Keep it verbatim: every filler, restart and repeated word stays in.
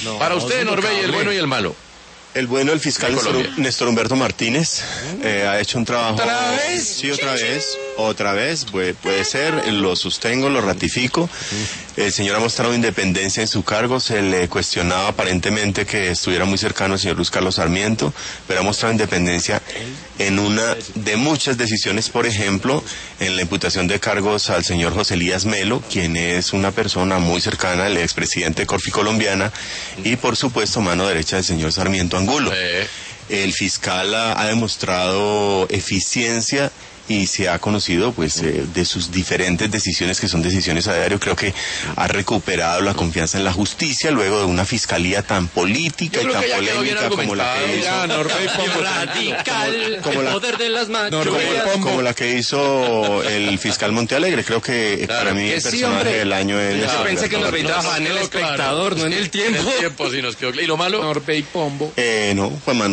No, Para usted, Norbey, el bueno y el malo. El bueno, el fiscal Néstor, Néstor Humberto Martínez eh, ha hecho un trabajo... ¿Otra vez? Sí, otra vez, otra vez, puede, puede ser, lo sostengo, lo ratifico. El señor ha mostrado independencia en su cargo, se le cuestionaba aparentemente que estuviera muy cercano al señor Luis Carlos Sarmiento, pero ha mostrado independencia en una de muchas decisiones, por ejemplo, en la imputación de cargos al señor José Elías Melo, quien es una persona muy cercana al expresidente de Corfi Colombiana, y por supuesto mano derecha del señor Sarmiento Angulo. Eh. El fiscal ha, ha demostrado eficiencia y se ha conocido pues eh, de sus diferentes decisiones, que son decisiones a diario. Creo que ha recuperado la confianza en la justicia luego de una fiscalía tan política y tan polémica como la que hizo radical, como el la, poder de las como, mayorías. como la que hizo el fiscal Montealegre. Creo que Claro, para mí que el sí, personaje hombre. del año es... Yo pensé que Norbey trabajaba en El Espectador, no en El Tiempo. En El Tiempo, sí nos quedó claro. ¿Y lo malo? Norbey Pombo. Eh, no, Juan Manuel